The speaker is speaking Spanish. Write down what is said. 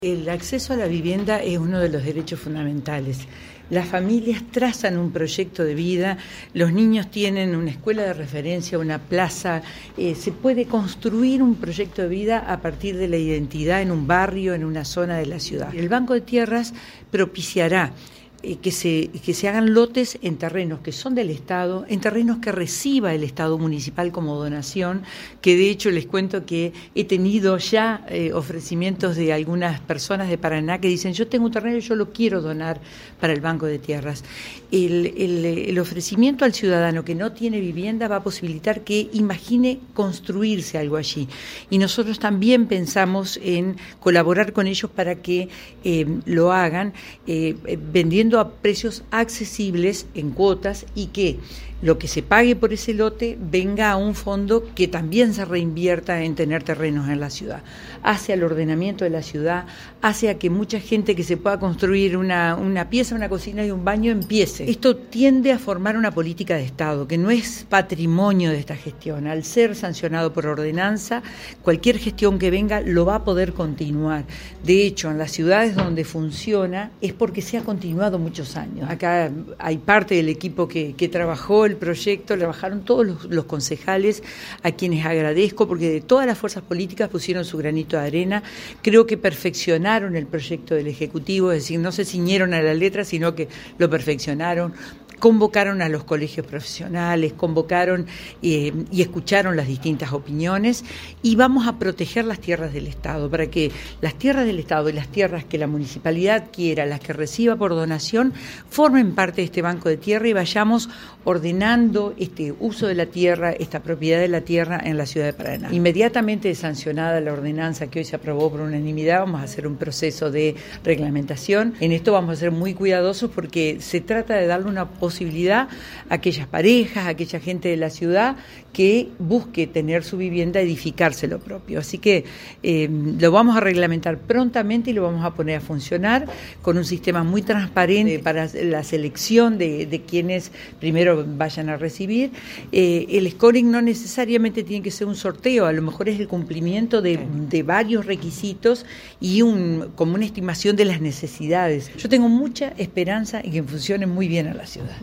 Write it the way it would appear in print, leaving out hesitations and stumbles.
El acceso a la vivienda es uno de los derechos fundamentales. Las familias trazan un proyecto de vida, los niños tienen una escuela de referencia, una plaza, se puede construir un proyecto de vida a partir de la identidad en un barrio, en una zona de la ciudad. El Banco de Tierras propiciará que se hagan lotes en terrenos que son del Estado, en terrenos que reciba el Estado municipal como donación, que de hecho les cuento que he tenido ya ofrecimientos de algunas personas de Paraná que dicen: yo tengo un terreno y yo lo quiero donar para el Banco de Tierras. El ofrecimiento al ciudadano que no tiene vivienda va a posibilitar que imagine construirse algo allí. Y nosotros también pensamos en colaborar con ellos para que lo hagan vendiendo a precios accesibles en cuotas, y que lo que se pague por ese lote venga a un fondo que también se reinvierta en tener terrenos en la ciudad, hacia el ordenamiento de la ciudad, hacia que mucha gente que se pueda construir una pieza, una cocina y un baño empiece. Esto tiende a formar una política de Estado que no es patrimonio de esta gestión. Al ser sancionado por ordenanza, cualquier gestión que venga lo va a poder continuar. De hecho, en las ciudades donde funciona es porque se ha continuado muchos años. Acá hay parte del equipo que trabajó el proyecto, trabajaron todos los concejales, a quienes agradezco, porque de todas las fuerzas políticas pusieron su granito de arena. Creo que perfeccionaron el proyecto del Ejecutivo, es decir, no se ciñeron a la letra, sino que lo perfeccionaron. Convocaron a los colegios profesionales, convocaron y escucharon las distintas opiniones, y vamos a proteger las tierras del Estado, para que las tierras del Estado y las tierras que la municipalidad quiera, las que reciba por donación, formen parte de este banco de tierra y vayamos ordenando este uso de la tierra, esta propiedad de la tierra en la ciudad de Paraná. Inmediatamente sancionada la ordenanza que hoy se aprobó por unanimidad, vamos a hacer un proceso de reglamentación. En esto vamos a ser muy cuidadosos porque se trata de darle una posibilidad a aquellas parejas, a aquella gente de la ciudad que busque tener su vivienda, edificarse lo propio. Así que lo vamos a reglamentar prontamente y lo vamos a poner a funcionar con un sistema muy transparente para la selección de quienes primero vayan a recibir. El scoring no necesariamente tiene que ser un sorteo, a lo mejor es el cumplimiento de varios requisitos y como una estimación de las necesidades. Yo tengo mucha esperanza en que funcione muy bien a la ciudad.